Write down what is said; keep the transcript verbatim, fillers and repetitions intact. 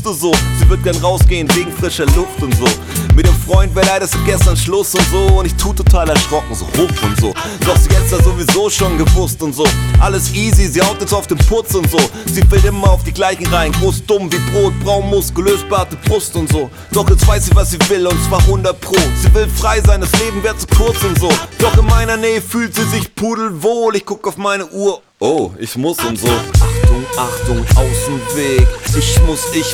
wusste so, sie wird gern rausgehen wegen frischer Luft und so. Mit dem Freund wäre leider gestern Schluss und so. Und ich tu total erschrocken, so hoch und so. Doch sie hat's ja sowieso schon gewusst und so. Alles easy, sie haut jetzt auf den Putz und so. Sie fällt immer auf die gleichen Reihen. Groß, dumm wie Brot, braun, muskulös, behaarte Brust und so. Doch jetzt weiß sie, was sie will und zwar hundert Pro. Sie will frei sein, das Leben wär zu kurz und so. Doch in meiner Nähe fühlt sie sich pudelwohl. Ich guck auf meine Uhr, oh, ich muss und so. Achtung, Achtung, Außenweg. Ich muss, ich